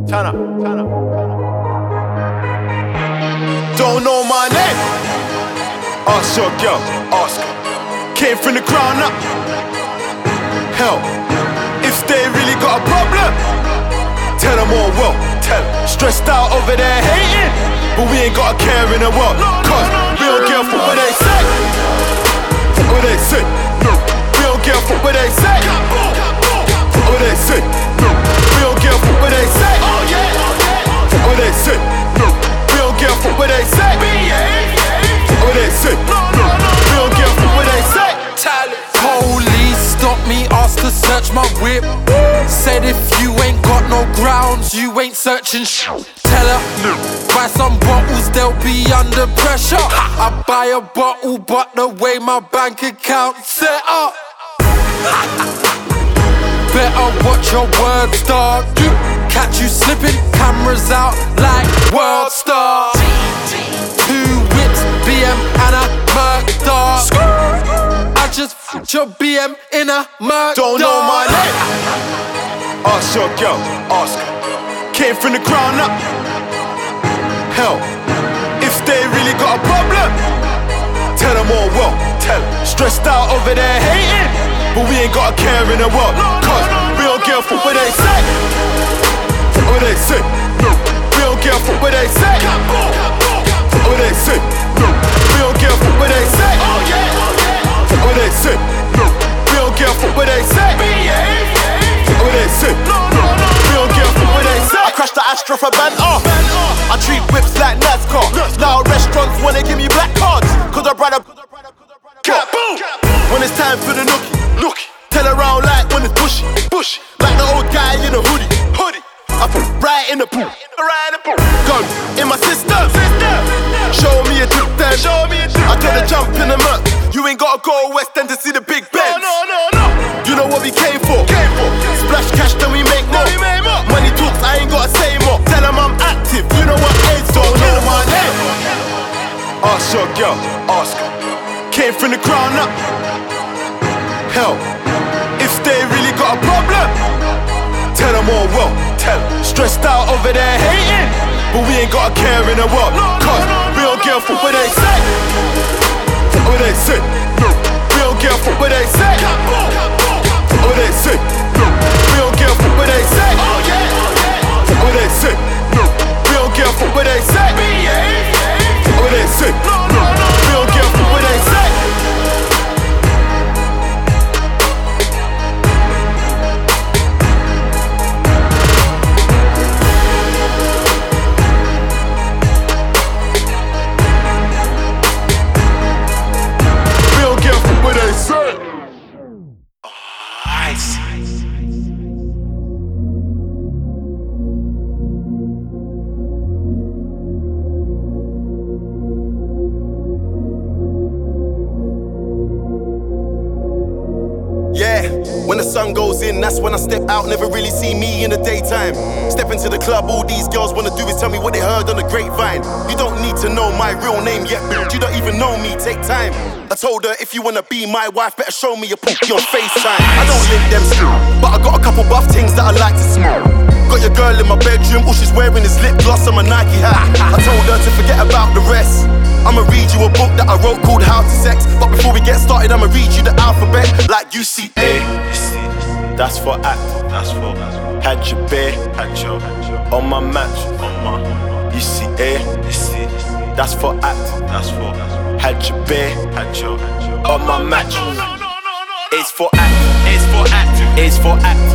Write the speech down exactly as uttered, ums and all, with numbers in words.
turn up, turn up. Don't know my name? Ask your girl, ask her. Came from the ground up. Hell, if they really got a problem, tell them all well, tell them. Stressed out over there hating, but we ain't got a care in the world. Cause we don't care for what they say. What they say. We don't care for what they say. What they say. We don't care for what they say. What they say. We don't care for what they say. What they say. We don't care for what they say. Police stopped me, asked to search my whip. Said if you ain't got no grounds, you ain't searching sh. Tell her, buy some bottles, they'll be under pressure. I buy a bottle, but the way my bank account set up. Better watch your words, dog. Catch you slipping, cameras out like World Star. Two whips, B M and a Merc dog. I just f***ed your B M in a Merc. Don't know my name? Ask your girl, ask her. Came from the ground up. Hell, if they really got a problem, tell them all well, tell them. Stressed out over there hating, but we ain't got a care in the world. Cause we don't care for what they say. What they say. We don't care for what they say. What they say. We don't care for what they say. What they say. We don't care for what they say. What they say. We don't care for what they say. I crashed the Astra for Banter. I treat whips like NASCAR. Now restaurants wanna give me black cards, cause I brought a when it's time for the nookie, nookie. Tell around like when it's bushy, bushy. Like the old guy in a hoodie, hoodie. I put right in the pool, right in the pool. Gun in my system, system. Show me a dip then, show me a dip. I tell her jump in the mud. You ain't gotta go West End to see the big Benz. No, no, no, no. You know what we came for, came for. Splash cash then we make more. We make more. Money talks, I ain't gotta say more. Tell them I'm active, you know what AIDS don't know my name. Ask your girl, ask her. Came from the ground up. Hell, if they really got a problem, tell them all well, tell them. Stressed out over there hating, but we ain't got a care in the world. Cause we don't care for what they say. What they say. We don't care for what they say. What they say. We don't care for what they say. What they say. We don't care for what they say. What they say. We don't care for what they say. We don't care for what they say. Oh, I see. Yeah, when the sun goes in, that's when I step out. Never really see me in the daytime. Step into the club, all these girls wanna do is tell me what they heard on the grapevine. You don't need to know my real name yet, bitch. You don't even know me, take time. I told her if you wanna be my wife, better show me your pookie on FaceTime. I don't link them still, but I got a couple buff things that I like to smoke. Got your girl in my bedroom, all she's wearing is lip gloss and my Nike hat. I told her to forget about the rest. I'ma read you a book that I wrote called How to Sex. But before we get started, I'ma read you the alphabet like U C A. That's for act, that's for had your bear, had your on my match, on my U C A. That's for act, that's for had your bear, had your on my match. It's for act, it's for act, it's for act.